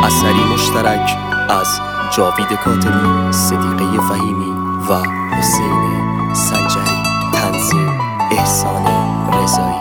اثری مشترک از جاوید کاتبی، صدیقه فهیمی و حسین سنجری. تنظیم احسان رضایی.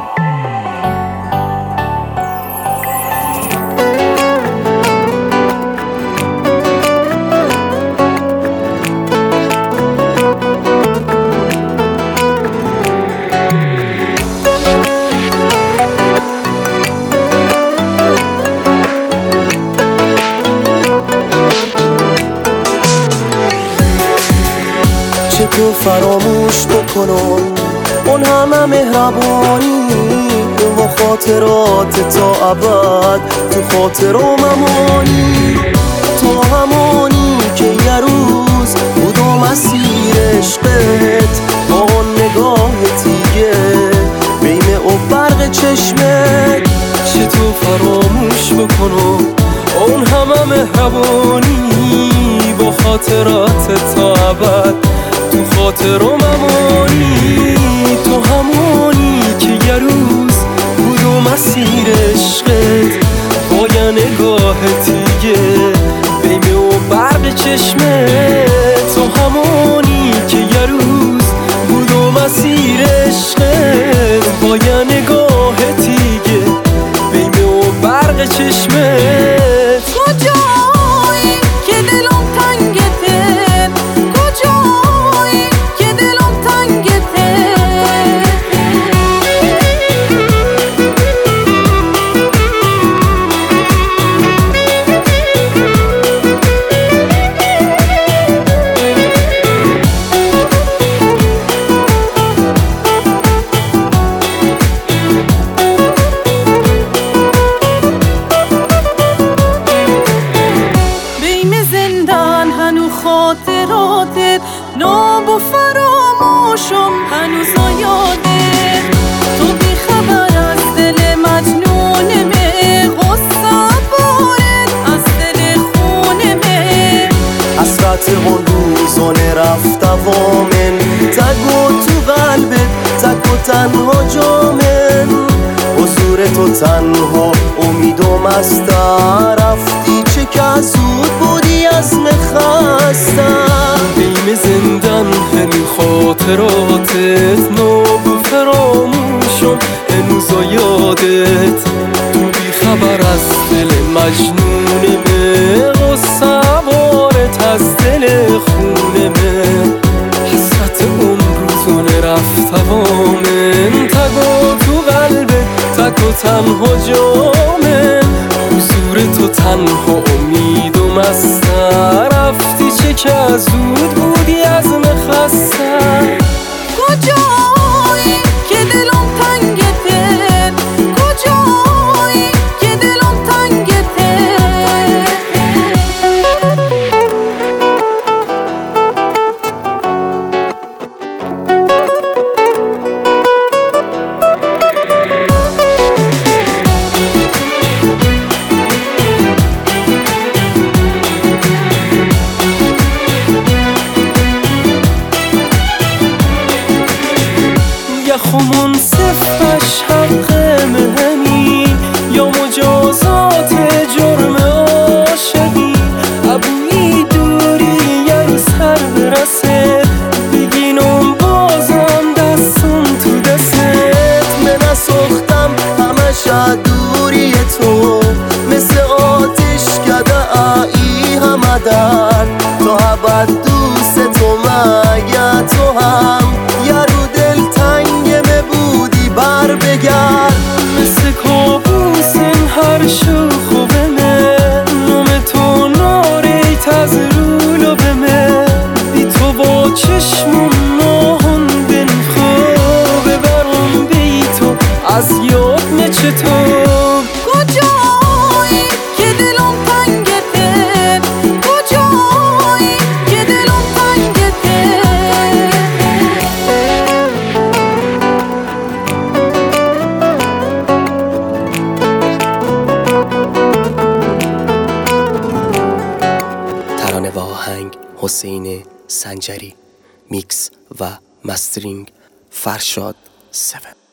تو فراموش بکنم اون همه مهربانی و خاطرات تا ابد تو خاطرم امانی. تو همانی که یه روز بود و مسیر عشقت با اون نگاه تیگه بین و برق چشمت. چه تو فراموش بکنم اون همه مهربانی با خاطرات تا ابد تو خاطرم امانی. تو همانی که یه روز بود و مسیر عشقت با یه نگاه تیگه بیم و برق چشمت. تو همانی که یه روز بود و مسیر عشقت با یه نگاه تیگه بیم و برق چشمت. کجایی که دلم تنگته، کجایی که دلم تنگته. خاطراتت ناب و فراموشم هنوز یادت. تو بی خبر از دل مجنونمه، غصه بارت از دل خونمه. حسرت اون روزانه رفت وامن تگو تو قلبت تک و تنها جامن. حضور تو تنها امید و مسته رفتی چه که زود بودی از مخستم. بیم زندن هنو خاطراتت ناب و فراموشم هنوز یادت. تو بی خبر از دل مجنونمه، غصه بارت از دل خونمه. حسرت اون روزانه رفت وامن تگو تو قلبت تک و تنها جامن. حضور تو تنها امید و مسته رفتی چه که زود بودی از مخسته. کجایی که دلم تنگته، کجایی که دلم تنگته. خمون صفش حق مهمی یا مجازات جرم عاشقی. ابوی دوری یه روز هر برسه بگینم بازم دستم تو دستت. من سختم همش دوری تو مثل آتش کده ای همه در تا ابد دوست تو مگه تو هم یارو دل تنگمه بودی بر بگرد. مثل کابوسن هر شو خوبمه نوم تو ناریت از رولو بمه. بی تو با چشمم ناهندن خوبه برام بی تو از یاد نچه تو. کجایی که دلم تنگته، کجایی که دلم تنگته. ترانه و آهنگ حسین سنجری. میکس و مسترینگ فرشاد 7.